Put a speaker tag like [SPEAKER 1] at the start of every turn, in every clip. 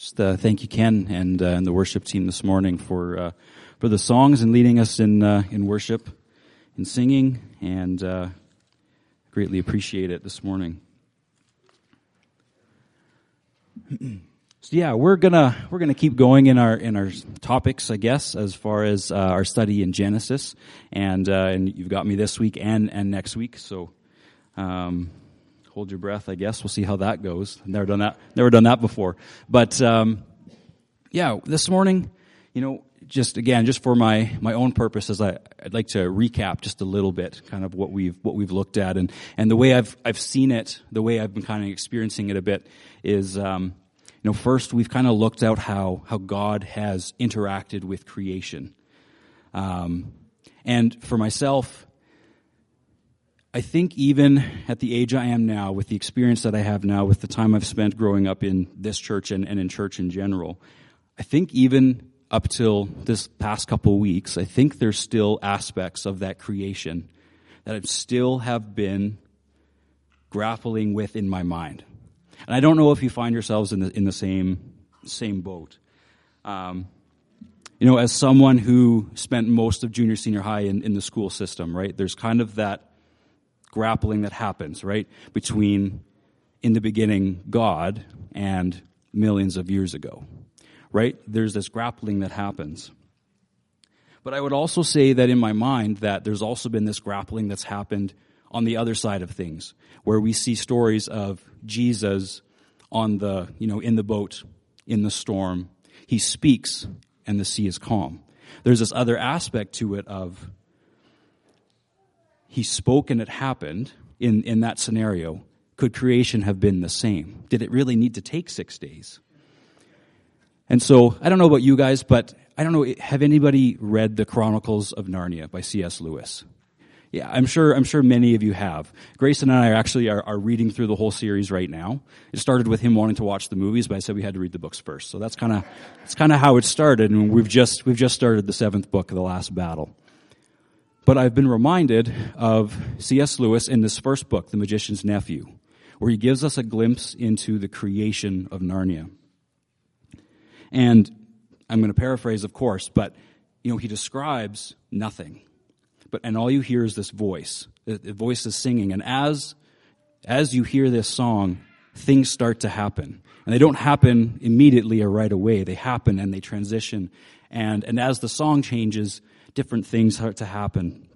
[SPEAKER 1] Just thank you, Ken, and the worship team this morning for the songs and leading us in worship, in singing, and greatly appreciate it this morning. So yeah, we're gonna keep going in our topics, I guess, as far as our study in Genesis, and you've got me this week and next week, so. Hold your breath, I guess. We'll see how that goes. Never done that before. But, yeah, this morning, just for my own purposes, I'd like to recap just a little bit kind of what we've looked at. And the way I've seen it, the way I've been kind of experiencing it a bit is, first we've kind of looked at how God has interacted with creation. And for myself, I think even at the age I am now, with the experience that I have now, with the time I've spent growing up in this church and in church in general, I think even up till this past couple of weeks, I think there's still aspects of that creation that I still have been grappling with in my mind. And I don't know if you find yourselves in the same boat. As someone who spent most of junior, senior high in the school system, right? There's kind of that grappling that happens, right, between, in the beginning, God and millions of years ago, right? There's this grappling that happens. But I would also say that in my mind that there's also been this grappling that's happened on the other side of things, where we see stories of Jesus on the, in the boat, in the storm. He speaks and the sea is calm. There's this other aspect to it of He spoke and it happened in that scenario. Could creation have been the same? Did it really need to take 6 days? And so, I don't know about you guys, but I don't know, have anybody read The Chronicles of Narnia by C.S. Lewis? Yeah, I'm sure many of you have. Grayson and I are reading through the whole series right now. It started with him wanting to watch the movies, but I said we had to read the books first. So that's kind of how it started, and we've just started the 7th book, The Last Battle. But I've been reminded of C.S. Lewis in this first book, The Magician's Nephew, where he gives us a glimpse into the creation of Narnia. And I'm going to paraphrase, of course, but he describes nothing. And all you hear is this voice. The voice is singing. And as you hear this song, things start to happen. And they don't happen immediately or right away. They happen and they transition. And as the song changes, different things start to happen.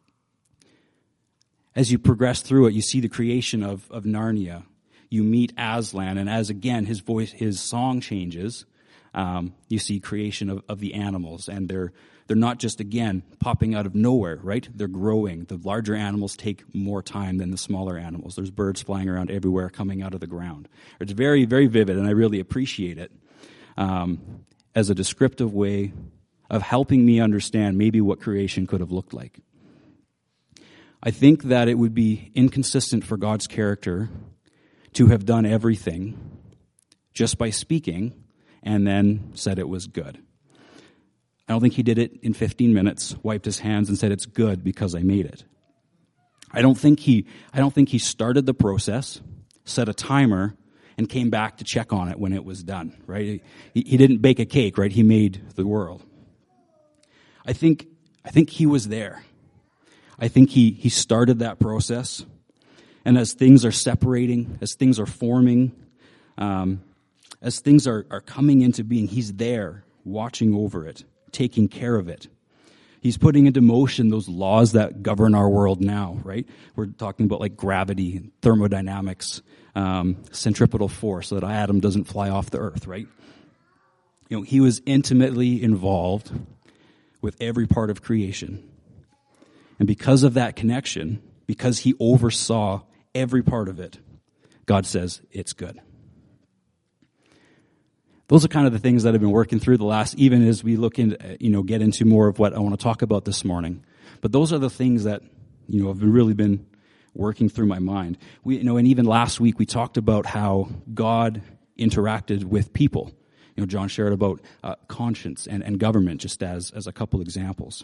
[SPEAKER 1] As you progress through it, you see the creation of Narnia. You meet Aslan, and as again his song changes, you see creation of the animals, and they're not just again popping out of nowhere, right? They're growing. The larger animals take more time than the smaller animals. There's birds flying around everywhere, coming out of the ground. It's very, very vivid, and I really appreciate it as a descriptive way of helping me understand maybe what creation could have looked like. I think that it would be inconsistent for God's character to have done everything just by speaking and then said it was good. I don't think he did it in 15 minutes, wiped his hands and said it's good because I made it. I don't think he started the process, set a timer, and came back to check on it when it was done, right? He didn't bake a cake, right? He made the world. I think he was there. I think he started that process. And as things are separating, as things are forming, as things are coming into being, he's there watching over it, taking care of it. He's putting into motion those laws that govern our world now, right? We're talking about like gravity, thermodynamics, centripetal force, so that atom doesn't fly off the earth, right? He was intimately involved with every part of creation. And because of that connection, because he oversaw every part of it, God says it's good. Those are kind of the things that I've been working through the last, even as we look into, get into more of what I want to talk about this morning. But those are the things that, have really been working through my mind. And even last week we talked about how God interacted with people. John shared about conscience and government, just as a couple examples.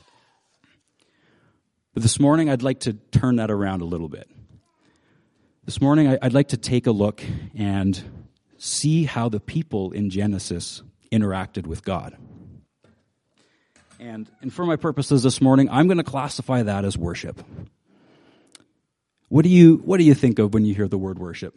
[SPEAKER 1] But this morning, I'd like to turn that around a little bit. This morning, I'd like to take a look and see how the people in Genesis interacted with God. And for my purposes this morning, I'm going to classify that as worship. What do you think of when you hear the word worship?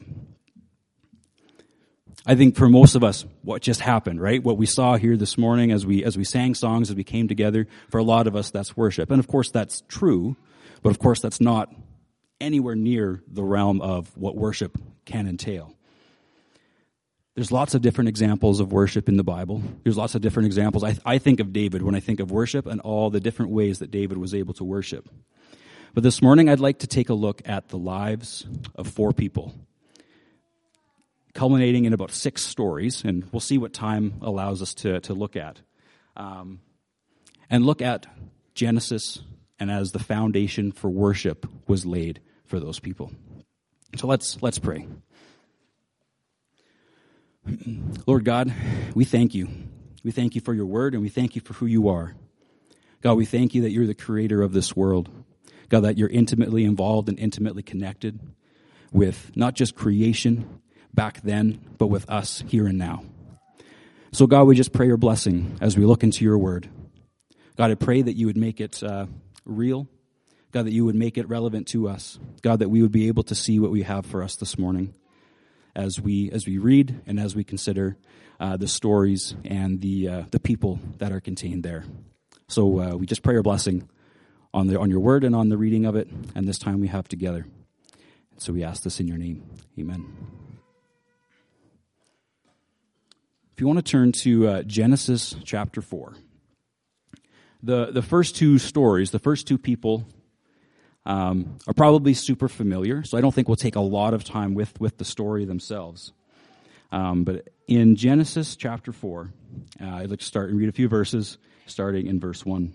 [SPEAKER 1] I think for most of us, what just happened, right? What we saw here this morning as we sang songs, as we came together, for a lot of us, that's worship. And of course, that's true, but of course, that's not anywhere near the realm of what worship can entail. There's lots of different examples of worship in the Bible. There's lots of different examples. I think of David when I think of worship and all the different ways that David was able to worship. But this morning, I'd like to take a look at the lives of 4 people, culminating in about 6 stories, and we'll see what time allows us to look at. And look at Genesis and as the foundation for worship was laid for those people. So let's pray. Lord God, we thank you. We thank you for your word, and we thank you for who you are. God, we thank you that you're the creator of this world. God, that you're intimately involved and intimately connected with not just creation back then, but with us here and now. So God, we just pray your blessing as we look into your word. God, I pray that you would make it real. God, that you would make it relevant to us. God, that we would be able to see what we have for us this morning as we read and as we consider the stories and the people that are contained there. So we just pray your blessing on your word and on the reading of it, and this time we have together. So we ask this in your name. Amen. If you want to turn to Genesis chapter 4. The first 2 stories, the first 2 people are probably super familiar, so I don't think we'll take a lot of time with the story themselves. But in Genesis chapter 4, I'd like to start and read a few verses, starting in verse 1.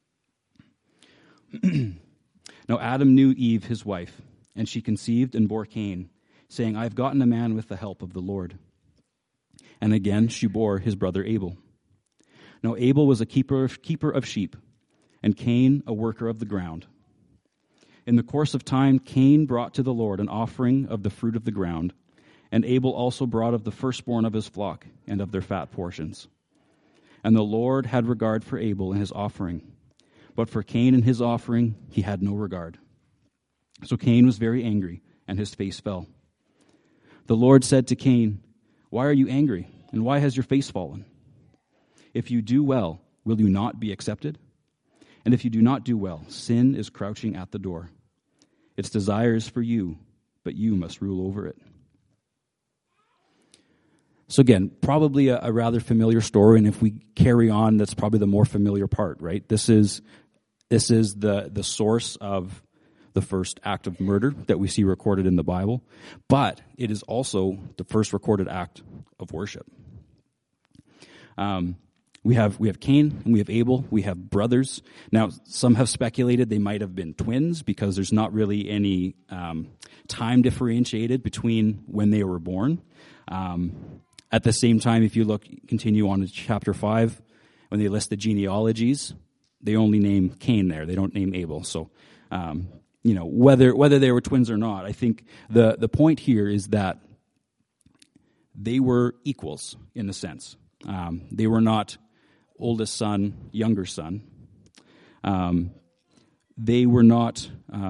[SPEAKER 1] Now Adam knew Eve, his wife, and she conceived and bore Cain, saying, I have gotten a man with the help of the Lord. And again she bore his brother Abel. Now Abel was a keeper of sheep, and Cain a worker of the ground. In the course of time, Cain brought to the Lord an offering of the fruit of the ground, and Abel also brought of the firstborn of his flock and of their fat portions. And the Lord had regard for Abel and his offering, but for Cain and his offering he had no regard. So Cain was very angry, and his face fell. The Lord said to Cain, Why are you angry, and why has your face fallen? If you do well, will you not be accepted? And if you do not do well, sin is crouching at the door. Its desire is for you, but you must rule over it. So again, probably a rather familiar story, and if we carry on, that's probably the more familiar part, right? This is the source of the first act of murder that we see recorded in the Bible, but it is also the first recorded act of worship. We have Cain and we have Abel. We have brothers. Now, some have speculated they might have been twins because there's not really any time differentiated between when they were born. At the same time, if you continue on to chapter 5, when they list the genealogies, they only name Cain there. They don't name Abel. So, whether they were twins or not, I think the point here is that they were equals in a sense. They were not oldest son, younger son. They were not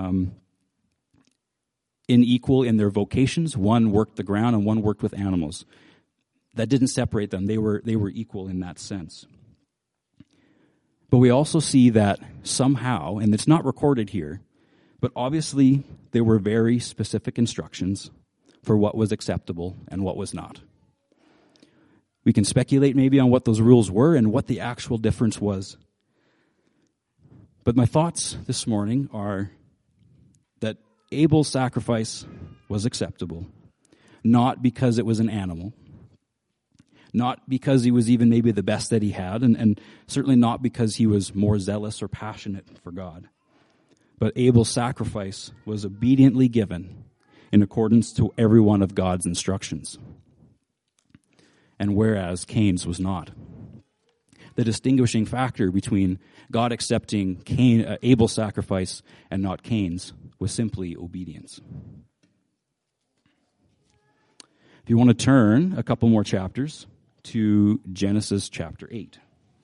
[SPEAKER 1] unequal in their vocations. One worked the ground and one worked with animals. That didn't separate them. They were equal in that sense. But we also see that somehow, and it's not recorded here, but obviously there were very specific instructions for what was acceptable and what was not. We can speculate maybe on what those rules were and what the actual difference was. But my thoughts this morning are that Abel's sacrifice was acceptable, not because it was an animal, not because he was even maybe the best that he had, and certainly not because he was more zealous or passionate for God. But Abel's sacrifice was obediently given in accordance to every one of God's instructions. And whereas Cain's was not. The distinguishing factor between God accepting Abel's sacrifice and not Cain's was simply obedience. If you want to turn a couple more chapters to Genesis chapter 8.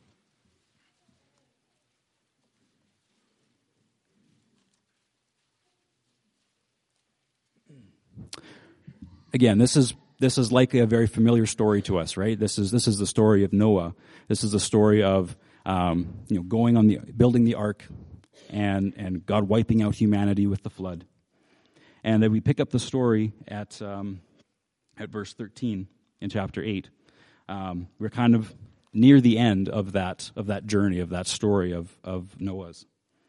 [SPEAKER 1] Again, this is likely a very familiar story to us, right? This is the story of Noah. This is the story of building the ark, and God wiping out humanity with the flood. And then we pick up the story at verse 13 in chapter 8. We're kind of near the end of that journey, of that story of Noah's.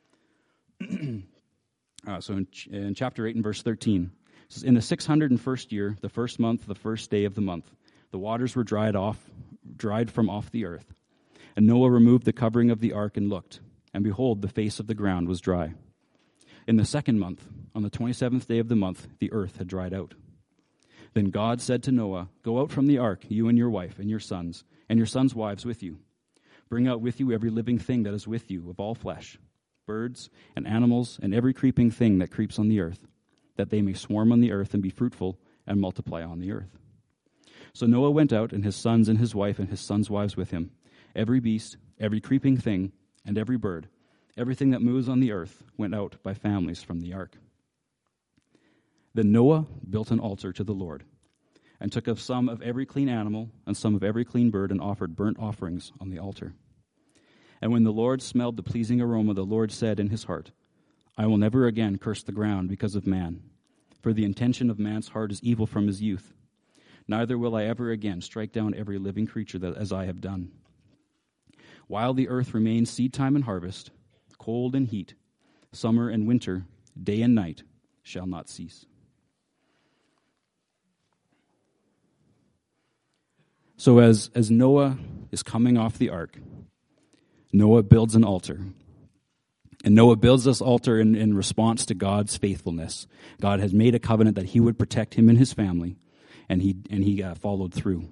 [SPEAKER 1] So in chapter 8 and verse 13, it says, "In the 601st year, the first month, the first day of the month, the waters were dried from off the earth. And Noah removed the covering of the ark and looked, and behold, the face of the ground was dry. In the second month, on the 27th day of the month, the earth had dried out. Then God said to Noah, 'Go out from the ark, you and your wife and your sons wives with you. Bring out with you every living thing that is with you of all flesh, birds and animals and every creeping thing that creeps on the earth, that they may swarm on the earth and be fruitful and multiply on the earth.' So Noah went out, and his sons and his wife and his sons' wives with him. Every beast, every creeping thing, and every bird, everything that moves on the earth, went out by families from the ark. Then Noah built an altar to the Lord, and took of some of every clean animal and some of every clean bird, and offered burnt offerings on the altar. And when the Lord smelled the pleasing aroma, the Lord said in his heart, 'I will never again curse the ground because of man, for the intention of man's heart is evil from his youth. Neither will I ever again strike down every living creature as I have done. While the earth remains seed time and harvest, cold and heat, summer and winter, day and night shall not cease.'" So as Noah is coming off the ark, Noah builds an altar. And Noah builds this altar in response to God's faithfulness. God has made a covenant that he would protect him and his family, and he followed through.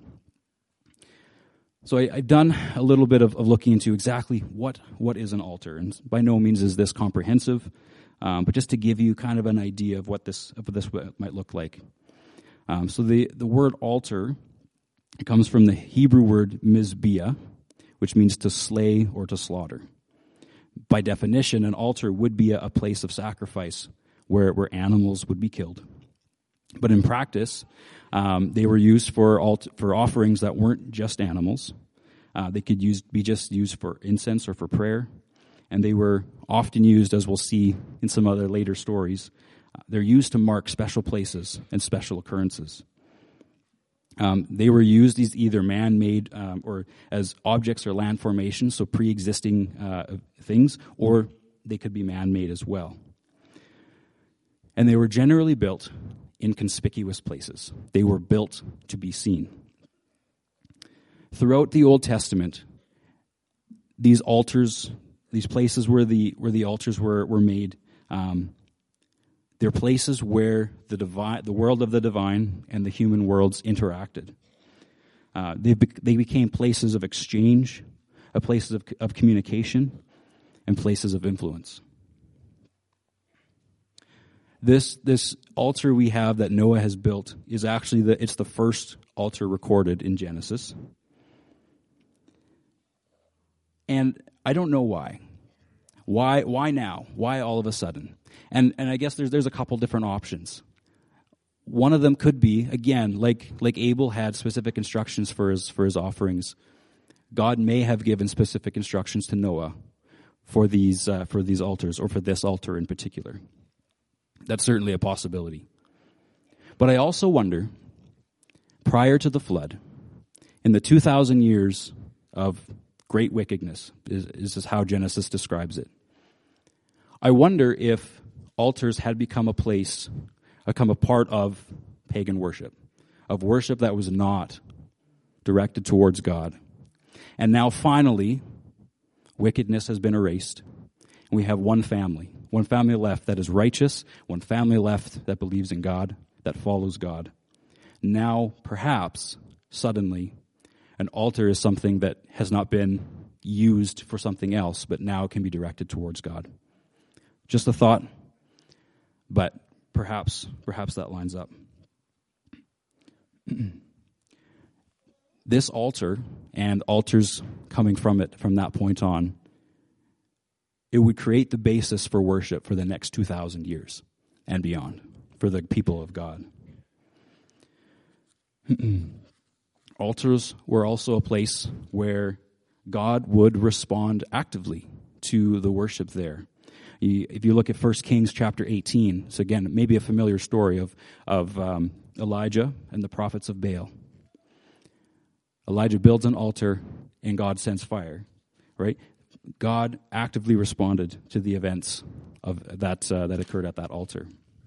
[SPEAKER 1] So I've done a little bit of looking into exactly what is an altar, and by no means is this comprehensive, but just to give you kind of an idea of what this might look like. So the word altar comes from the Hebrew word mizbeah, which means to slay or to slaughter. By definition, an altar would be a place of sacrifice where animals would be killed. But in practice, they were used for offerings that weren't just animals. They could be just used for incense or for prayer. And they were often used, as we'll see in some other later stories, they're used to mark special places and special occurrences. They were used as either man-made or as objects or land formations, so pre-existing things, or they could be man-made as well. And they were generally built in conspicuous places. They were built to be seen. Throughout the Old Testament, these altars, these places where the altars were made, they're places where the world of the divine and the human worlds interacted. They became places of exchange, places of communication, and places of influence. This altar we have that Noah has built is actually it's the first altar recorded in Genesis. And I don't know why. Why now? Why all of a sudden? And I guess there's a couple different options. One of them could be, again, like Abel had specific instructions for his offerings. God may have given specific instructions to Noah for these altars, or for this altar in particular. That's certainly a possibility. But I also wonder, prior to the flood, in the 2,000 years of great wickedness, is how Genesis describes it, I wonder if altars had become a part of pagan worship, of worship that was not directed towards God. And now finally, wickedness has been erased, and we have one family left that is righteous, one family left that believes in God, that follows God. Now, perhaps, suddenly, an altar is something that has not been used for something else, but now can be directed towards God. Just a thought, but perhaps that lines up. This altar and altars coming from it from that point on, it would create the basis for worship for the next 2,000 years and beyond for the people of God. Altars were also a place where God would respond actively to the worship there. If you look at 1 Kings chapter 18, so again, maybe a familiar story of Elijah and the prophets of Baal. Elijah builds an altar and God sends fire, right? God actively responded to the events of that occurred at that altar.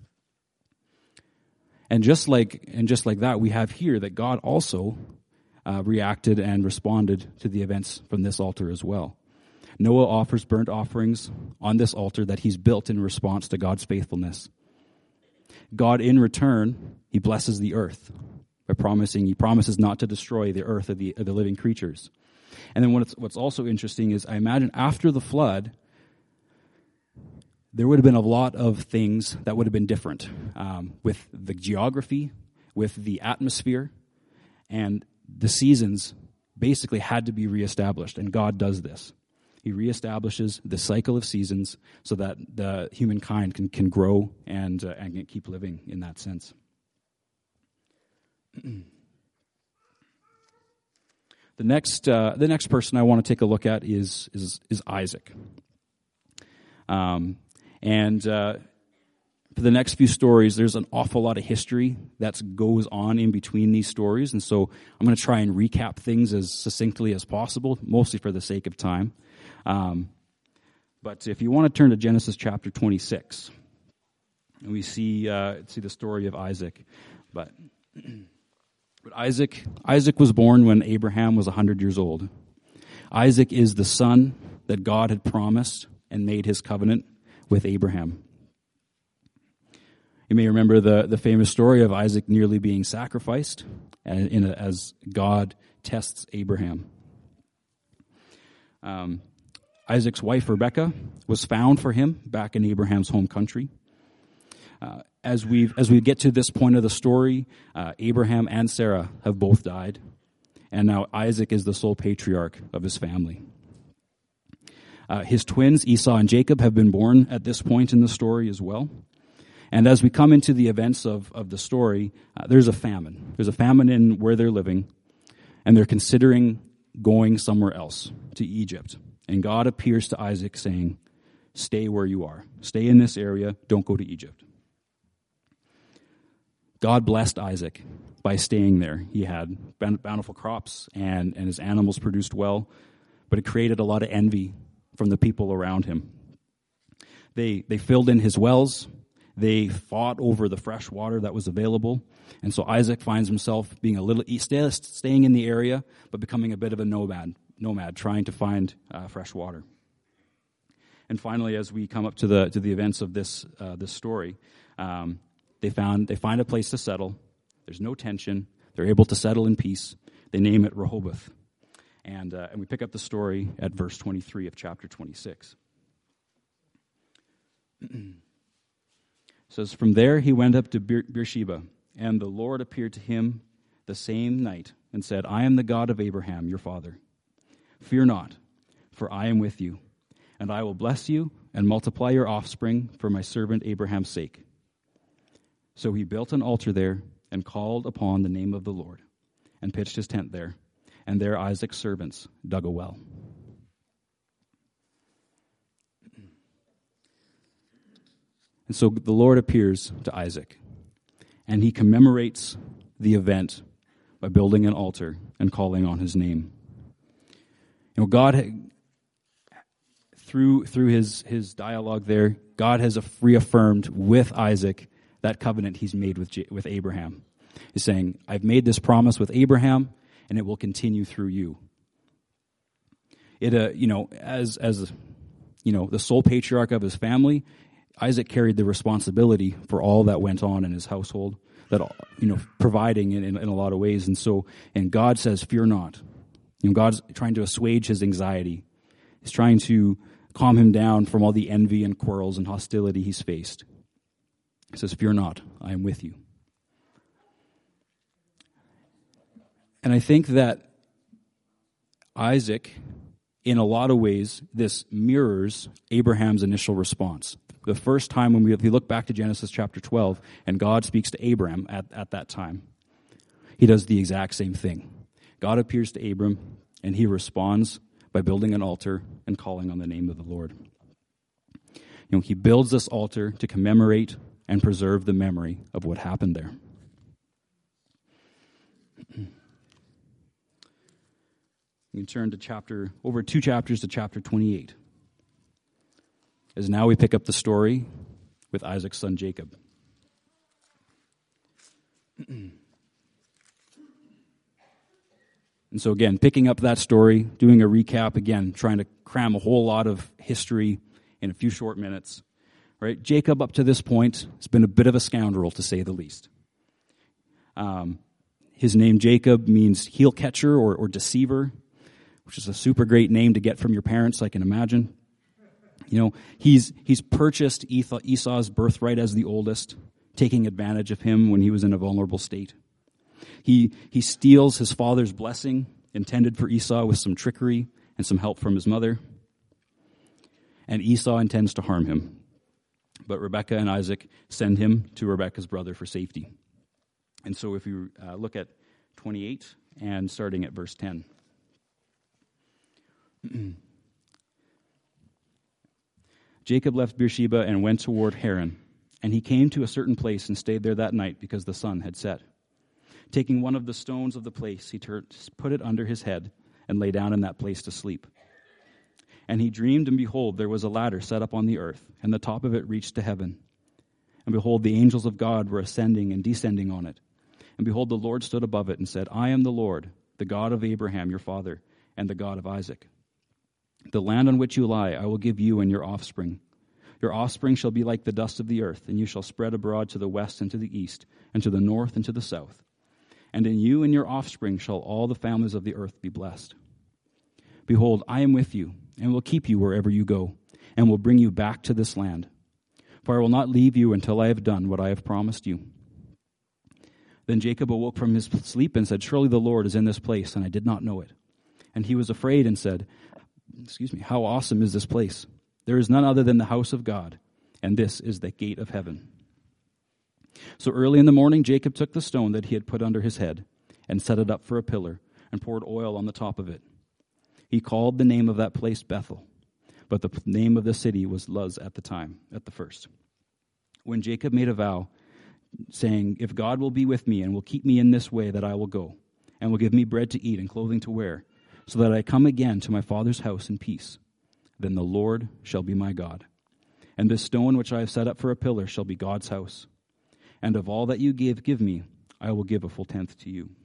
[SPEAKER 1] And just like that, we have here that God also reacted and responded to the events from this altar as well. Noah offers burnt offerings on this altar that he's built in response to God's faithfulness. God, in return, he blesses the earth by he promises not to destroy the earth of the living creatures. And then what's also interesting is, I imagine after the flood, there would have been a lot of things that would have been different with the geography, with the atmosphere, and the seasons basically had to be reestablished, and God does this. He reestablishes the cycle of seasons so that the humankind can grow and keep living in that sense. The next person I want to take a look at is Isaac. For the next few stories, there's an awful lot of history that goes on in between these stories, and so I'm going to try and recap things as succinctly as possible, mostly for the sake of time. But if you want to turn to Genesis chapter 26, we see the story of Isaac. But Isaac was born when Abraham was 100 years old. Isaac is the son that God had promised and made his covenant with Abraham. You may remember the famous story of Isaac nearly being sacrificed as God tests Abraham. Isaac's wife, Rebekah, was found for him back in Abraham's home country. As we get to this point of the story, Abraham and Sarah have both died, and now Isaac is the sole patriarch of his family. His twins, Esau and Jacob, have been born at this point in the story as well. And as we come into the events of the story, there's a famine. There's a famine in where they're living, and they're considering going somewhere else, to Egypt. And God appears to Isaac saying, stay where you are. Stay in this area. Don't go to Egypt. God blessed Isaac by staying there. He had bountiful crops, and his animals produced well, but it created a lot of envy from the people around him. They filled in his wells. They fought over the fresh water that was available. And so Isaac finds himself being staying in the area, but becoming a bit of a nomad, trying to find fresh water. And finally, as we come up to the events of this story, they find a place to settle. There's no tension. They're able to settle in peace. They name it Rehoboth. And we pick up the story at verse 23 of chapter 26. It says, from there he went up to Beersheba, and the Lord appeared to him the same night and said, I am the God of Abraham, your father. Fear not, for I am with you, and I will bless you and multiply your offspring for my servant Abraham's sake. So he built an altar there and called upon the name of the Lord and pitched his tent there, and there Isaac's servants dug a well. And so the Lord appears to Isaac, and he commemorates the event by building an altar and calling on his name. You know, God, through his dialogue there, God has reaffirmed with Isaac that covenant he's made with Abraham. He's saying, I've made this promise with Abraham, and it will continue through you. As the sole patriarch of his family, Isaac carried the responsibility for all that went on in his household, providing in a lot of ways. And God says, fear not. God's trying to assuage his anxiety. He's trying to calm him down from all the envy and quarrels and hostility he's faced. He says, fear not, I am with you. And I think that Isaac, in a lot of ways, this mirrors Abraham's initial response. The first time if you look back to Genesis chapter 12, and God speaks to Abraham at that time, he does the exact same thing. God appears to Abram, and he responds by building an altar and calling on the name of the Lord. He builds this altar to commemorate and preserve the memory of what happened there. You can turn to over 2 chapters to chapter 28. As now we pick up the story with Isaac's son Jacob. And so again, picking up that story, doing a recap again, trying to cram a whole lot of history in a few short minutes. Right? Jacob, up to this point, has been a bit of a scoundrel, to say the least. His name Jacob means heel catcher or deceiver, which is a super great name to get from your parents, I can imagine. He's purchased Esau's birthright as the oldest, taking advantage of him when he was in a vulnerable state. He steals his father's blessing, intended for Esau, with some trickery and some help from his mother. And Esau intends to harm him. But Rebekah and Isaac send him to Rebekah's brother for safety. And so if you look at 28 and starting at verse 10. Jacob left Beersheba and went toward Haran, and he came to a certain place and stayed there that night because the sun had set. Taking one of the stones of the place, he put it under his head and lay down in that place to sleep. And he dreamed, and behold, there was a ladder set up on the earth, and the top of it reached to heaven. And behold, the angels of God were ascending and descending on it. And behold, the Lord stood above it and said, I am the Lord, the God of Abraham your father, and the God of Isaac. The land on which you lie I will give you and your offspring. Your offspring shall be like the dust of the earth, and you shall spread abroad to the west and to the east, and to the north and to the south. And in you and your offspring shall all the families of the earth be blessed. Behold, I am with you, and will keep you wherever you go, and will bring you back to this land. For I will not leave you until I have done what I have promised you. Then Jacob awoke from his sleep and said, Surely the Lord is in this place, and I did not know it. And he was afraid and said, How awesome is this place? There is none other than the house of God, and this is the gate of heaven. So early in the morning Jacob took the stone that he had put under his head, and set it up for a pillar, and poured oil on the top of it. He called the name of that place Bethel, but the name of the city was Luz at the first. When Jacob made a vow, saying, If God will be with me and will keep me in this way that I will go, and will give me bread to eat and clothing to wear, so that I come again to my father's house in peace, then the Lord shall be my God. And this stone which I have set up for a pillar shall be God's house. And of all that you give me, I will give a full tenth to you.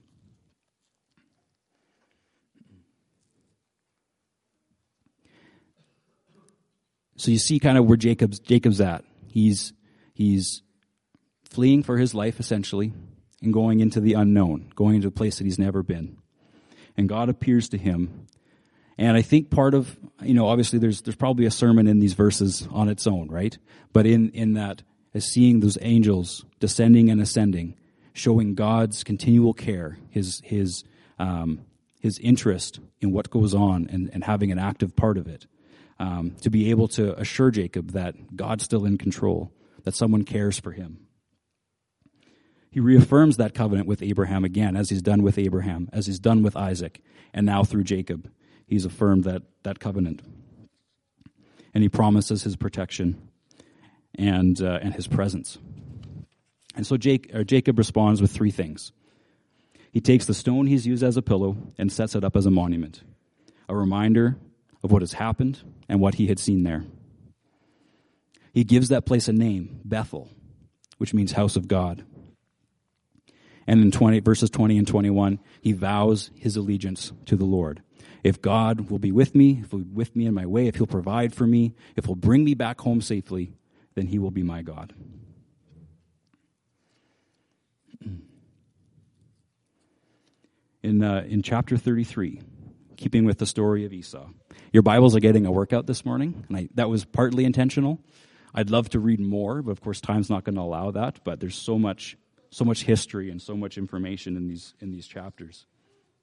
[SPEAKER 1] So you see kind of where Jacob's at. He's fleeing for his life, essentially, and going into the unknown, going into a place that he's never been. And God appears to him. And I think part of, obviously there's probably a sermon in these verses on its own, right? But in that, as seeing those angels descending and ascending, showing God's continual care, his interest in what goes on and having an active part of it, to be able to assure Jacob that God's still in control, that someone cares for him. He reaffirms that covenant with Abraham again, as he's done with Abraham, as he's done with Isaac, and now through Jacob. He's affirmed that covenant. And he promises his protection and his presence. And so Jacob responds with 3 things. He takes the stone he's used as a pillow and sets it up as a monument, a reminder of what has happened and what he had seen there. He gives that place a name, Bethel, which means house of God. And in verses 20 and 21, he vows his allegiance to the Lord. If God will be with me, if he'll be with me in my way, if he'll provide for me, if he'll bring me back home safely, then he will be my God. In chapter 33, keeping with the story of Esau, your Bibles are getting a workout this morning, and that was partly intentional. I'd love to read more, but of course time's not going to allow that. But there's so much history and so much information in these chapters.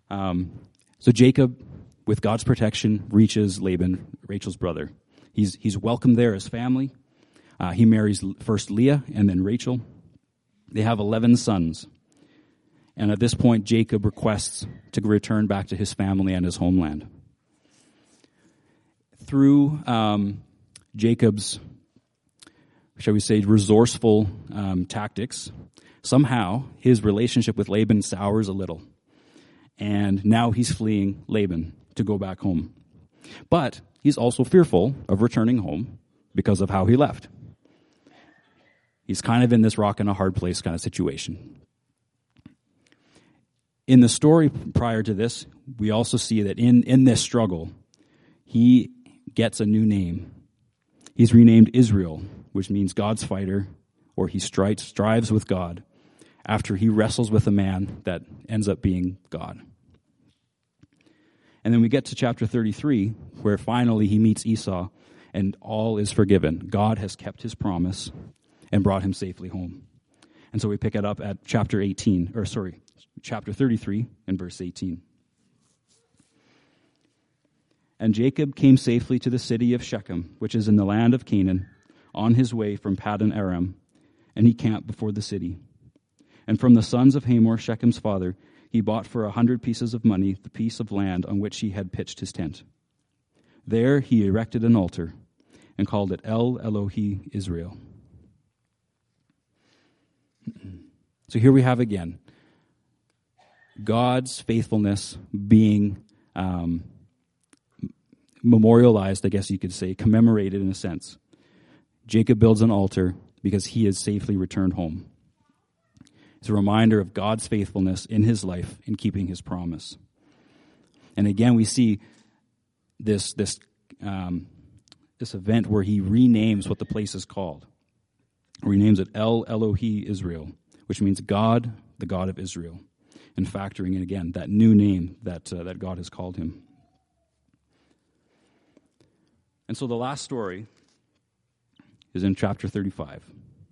[SPEAKER 1] So Jacob, with God's protection, reaches Laban, Rachel's brother. He's welcomed there as family. He marries first Leah and then Rachel. They have 11 sons. And at this point, Jacob requests to return back to his family and his homeland. Through Jacob's, shall we say, resourceful tactics, somehow his relationship with Laban sours a little. And now he's fleeing Laban to go back home. But he's also fearful of returning home because of how he left. He's kind of in this rock and a hard place kind of situation. In the story prior to this, we also see that in this struggle, he gets a new name. He's renamed Israel, which means God's fighter, or he strives with God after he wrestles with a man that ends up being God. And then we get to chapter 33, where finally he meets Esau, and all is forgiven. God has kept his promise and brought him safely home. And so we pick it up at chapter 33 and verse 18. And Jacob came safely to the city of Shechem, which is in the land of Canaan, on his way from Paddan Aram, and he camped before the city. And from the sons of Hamor, Shechem's father, he bought for 100 pieces of money the piece of land on which he had pitched his tent. There he erected an altar and called it El Elohe Israel. So here we have again God's faithfulness being memorialized, I guess you could say, commemorated in a sense. Jacob builds an altar because he has safely returned home. It's a reminder of God's faithfulness in his life in keeping his promise. And again, we see this event where he renames what the place is called. He renames it El Elohe Israel, which means God, the God of Israel, and factoring in again that new name that God has called him. And so the last story is in chapter 35.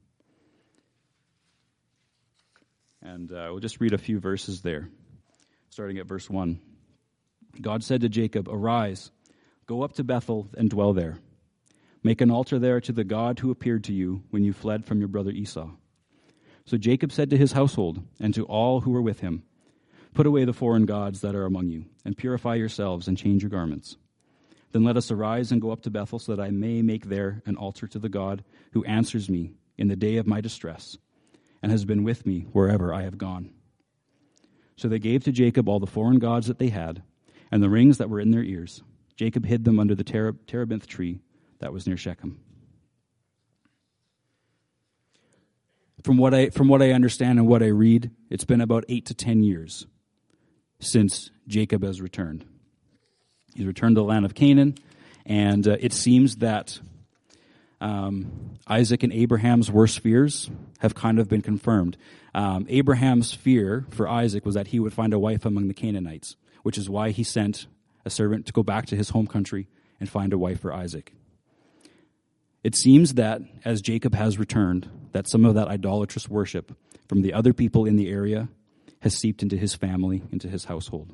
[SPEAKER 1] And we'll just read a few verses there, starting at verse 1. God said to Jacob, "Arise, go up to Bethel and dwell there. Make an altar there to the God who appeared to you when you fled from your brother Esau." So Jacob said to his household and to all who were with him, "Put away the foreign gods that are among you, and purify yourselves and change your garments. Then let us arise and go up to Bethel so that I may make there an altar to the God who answers me in the day of my distress, and has been with me wherever I have gone." So they gave to Jacob all the foreign gods that they had, and the rings that were in their ears. Jacob hid them under the terebinth tree that was near Shechem. From what I understand and what I read, it's been about 8 to 10 years since Jacob has returned. He's returned to the land of Canaan, and it seems that Isaac and Abraham's worst fears have kind of been confirmed. Abraham's fear for Isaac was that he would find a wife among the Canaanites, which is why he sent a servant to go back to his home country and find a wife for Isaac. It seems that as Jacob has returned, that some of that idolatrous worship from the other people in the area has seeped into his family, into his household.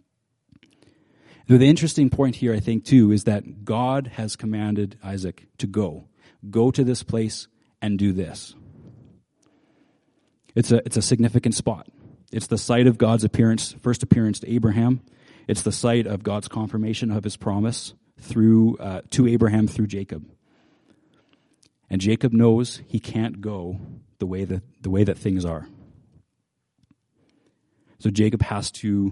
[SPEAKER 1] The interesting point here, I think, too, is that God has commanded Isaac to go. Go to this place and do this. It's a significant spot. It's the site of God's first appearance to Abraham. It's the site of God's confirmation of his promise to Abraham through Jacob. And Jacob knows he can't go the way that things are. So Jacob has to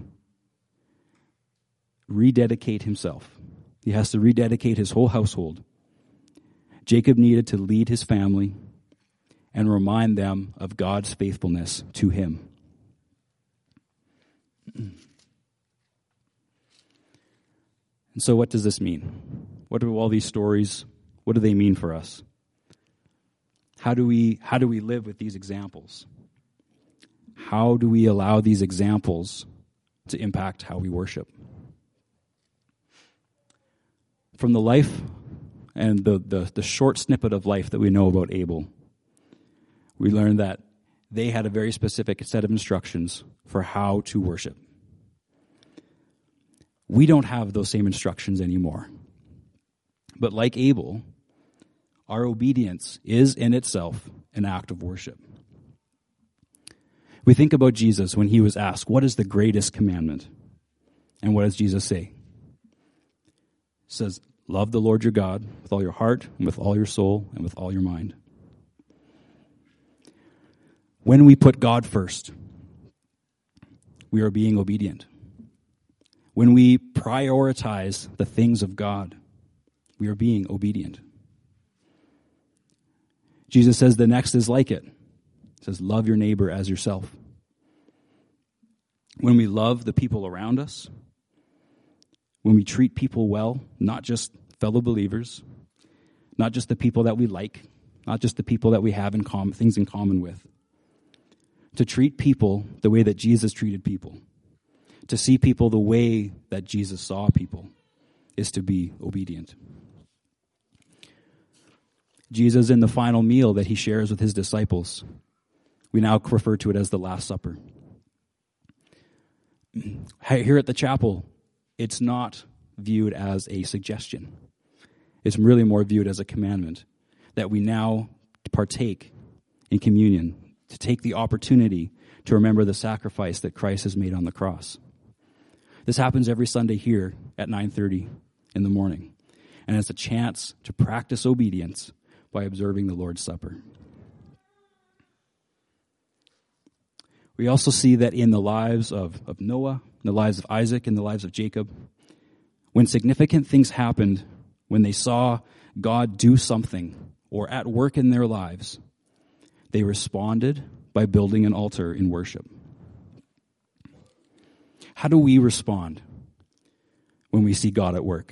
[SPEAKER 1] rededicate himself. He has to rededicate his whole household. Jacob needed to lead his family and remind them of God's faithfulness to him. And so what does this mean? What do all these stories, what do they mean for us? How do we live with these examples? How do we allow these examples to impact how we worship? From the life and the short snippet of life that we know about Abel, we learn that they had a very specific set of instructions for how to worship. We don't have those same instructions anymore. But like Abel, our obedience is in itself an act of worship. We think about Jesus when he was asked, what is the greatest commandment? And what does Jesus say? He says, love the Lord your God with all your heart and with all your soul and with all your mind. When we put God first, we are being obedient. When we prioritize the things of God, we are being obedient. Jesus says the next is like it. He says, love your neighbor as yourself. When we love the people around us, when we treat people well, not just fellow believers, not just the people that we like, not just the people that we have in common, things in common with, to treat people the way that Jesus treated people, to see people the way that Jesus saw people, is to be obedient. Jesus, in the final meal that he shares with his disciples, we now refer to it as the Last Supper. Here at the chapel, it's not viewed as a suggestion. It's really more viewed as a commandment that we now partake in communion, to take the opportunity to remember the sacrifice that Christ has made on the cross. This happens every Sunday here at 9:30 in the morning, and it's a chance to practice obedience by observing the Lord's Supper. We also see that in the lives of Noah, in the lives of Isaac, in the lives of Jacob, when significant things happened, when they saw God do something or at work in their lives, they responded by building an altar in worship. How do we respond when we see God at work?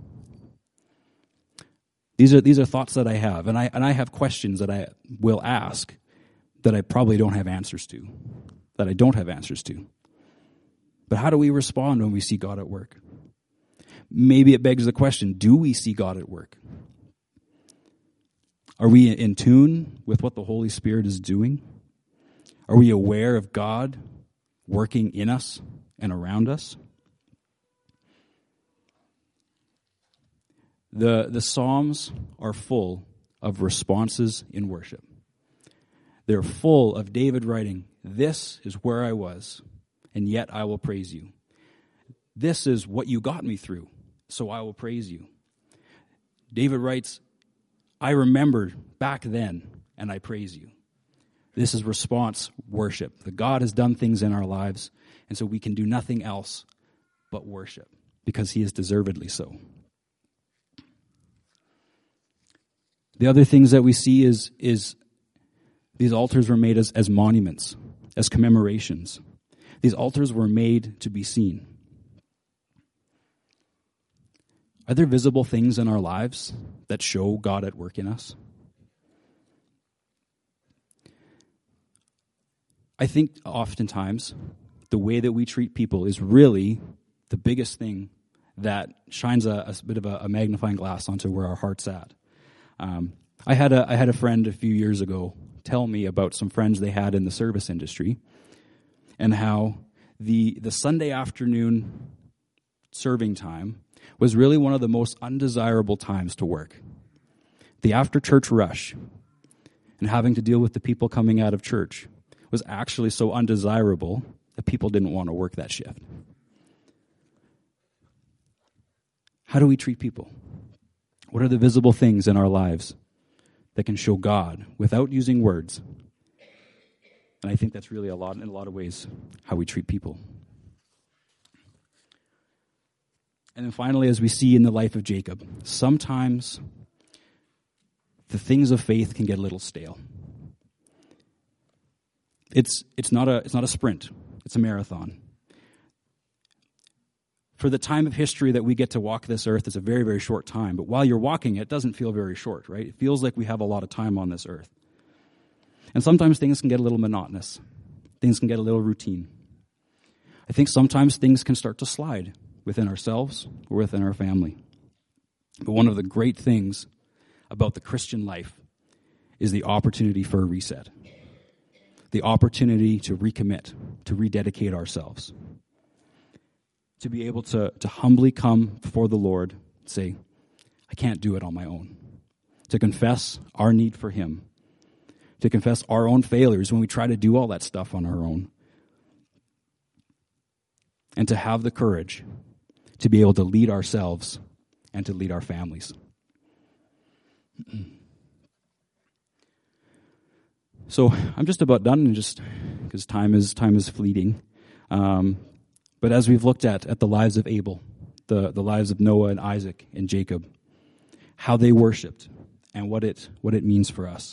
[SPEAKER 1] These are thoughts that I have, and I have questions that I will ask that I probably don't have answers to, that I don't have answers to. But how do we respond when we see God at work? Maybe it begs the question, do we see God at work? Are we in tune with what the Holy Spirit is doing? Are we aware of God working in us and around us? The Psalms are full of responses in worship. They're full of David writing, "This is where I was, and yet I will praise you. This is what you got me through, so I will praise you." David writes, "I remembered back then, and I praise you." This is response worship. The God has done things in our lives, and so we can do nothing else but worship, because he is deservedly so. The other things that we see is these altars were made as monuments, as commemorations. These altars were made to be seen. Are there visible things in our lives that show God at work in us? I think oftentimes the way that we treat people is really the biggest thing that shines a bit of a magnifying glass onto where our heart's at. I had a friend a few years ago tell me about some friends they had in the service industry, and how the Sunday afternoon serving time was really one of the most undesirable times to work. The after-church rush and having to deal with the people coming out of church was actually so undesirable that people didn't want to work that shift. How do we treat people? What are the visible things in our lives that can show God without using words? And I think that's really in a lot of ways how we treat people. And then finally, as we see in the life of Jacob, sometimes the things of faith can get a little stale. It's not a sprint, it's a marathon. For the time of history that we get to walk this earth, it's a very, very short time. But while you're walking, it doesn't feel very short, right? It feels like we have a lot of time on this earth. And sometimes things can get a little monotonous. Things can get a little routine. I think sometimes things can start to slide within ourselves or within our family. But one of the great things about the Christian life is the opportunity for a reset. The opportunity to recommit, to rededicate ourselves. to be able to humbly come before the Lord and say, I can't do it on my own. To confess our need for him. To confess our own failures when we try to do all that stuff on our own. And to have the courage to be able to lead ourselves and to lead our families. So I'm just about done, and just because time is fleeting. But as we've looked at the lives of Abel, the lives of Noah and Isaac and Jacob, how they worshipped and what it means for us.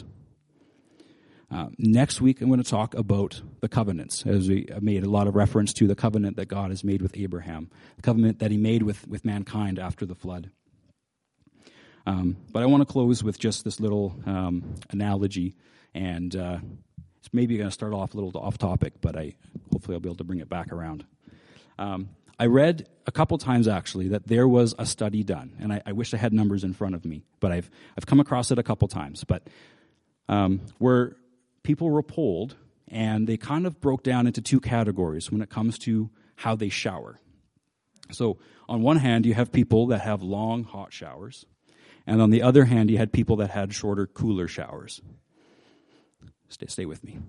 [SPEAKER 1] Next week, I'm going to talk about the covenants, as we made a lot of reference to the covenant that God has made with Abraham, the covenant that he made with mankind after the flood. But I want to close with just this little analogy, and it's maybe going to start off a little off topic, but hopefully I'll be able to bring it back around. I read a couple times, actually, that there was a study done, and I wish I had numbers in front of me, but I've come across it a couple times, but where people were polled, and they kind of broke down into two categories when it comes to how they shower. So on one hand, you have people that have long, hot showers, and on the other hand, you had people that had shorter, cooler showers. Stay with me.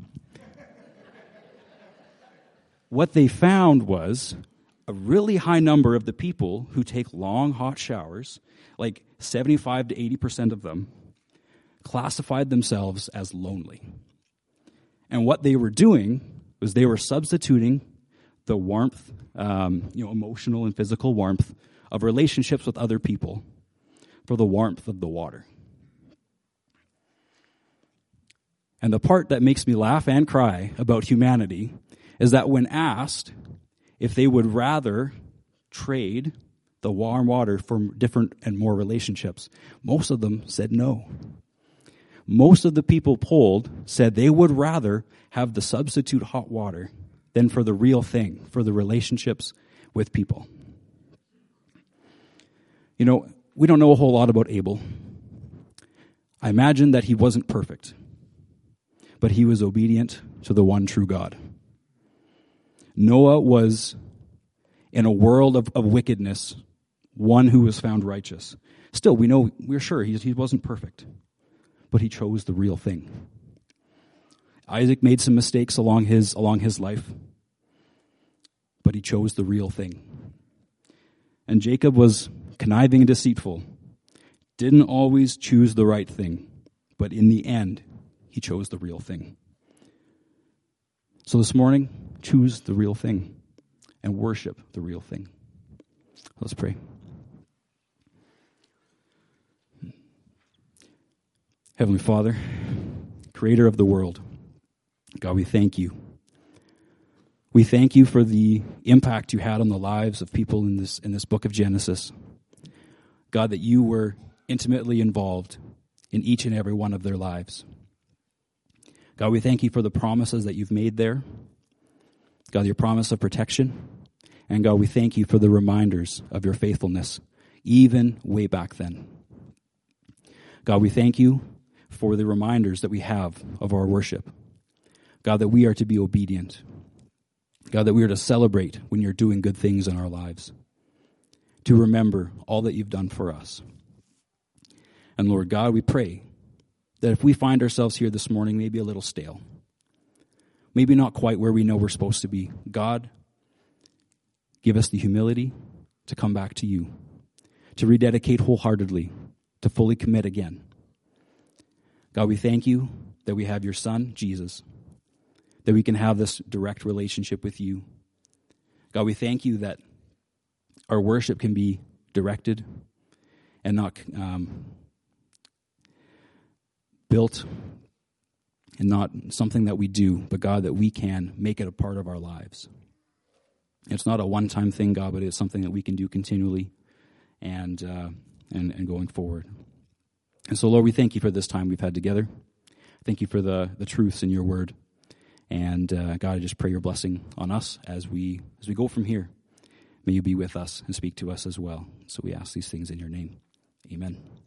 [SPEAKER 1] What they found was a really high number of the people who take long, hot showers, like 75 to 80% of them, classified themselves as lonely. And what they were doing was they were substituting the warmth, emotional and physical warmth of relationships with other people for the warmth of the water. And the part that makes me laugh and cry about humanity is that when asked if they would rather trade the warm water for different and more relationships, most of them said no. Most of the people polled said they would rather have the substitute hot water than for the real thing, for the relationships with people. We don't know a whole lot about Abel. I imagine that he wasn't perfect, but he was obedient to the one true God. Noah was, in a world of wickedness, one who was found righteous. Still, we're sure he wasn't perfect, but he chose the real thing. Isaac made some mistakes along his life, but he chose the real thing. And Jacob was conniving and deceitful, didn't always choose the right thing, but in the end, he chose the real thing. So this morning, choose the real thing and worship the real thing. Let's pray. Heavenly Father, creator of the world, God, we thank you. We thank you for the impact you had on the lives of people in this book of Genesis. God, that you were intimately involved in each and every one of their lives. God, we thank you for the promises that you've made there. God, your promise of protection. And God, we thank you for the reminders of your faithfulness, even way back then. God, we thank you for the reminders that we have of our worship. God, that we are to be obedient. God, that we are to celebrate when you're doing good things in our lives. To remember all that you've done for us. And Lord God, we pray that if we find ourselves here this morning, maybe a little stale, maybe not quite where we know we're supposed to be, God, give us the humility to come back to you, to rededicate wholeheartedly, to fully commit again. God, we thank you that we have your Son, Jesus, that we can have this direct relationship with you. God, we thank you that our worship can be directed and not built and not something that we do, but God, that we can make it a part of our lives. It's not a one-time thing, God, but it's something that we can do continually and going forward. And so, Lord, we thank you for this time we've had together. Thank you for the truths in your word. And God, I just pray your blessing on us as we go from here. May you be with us and speak to us as well. So we ask these things in your name. Amen.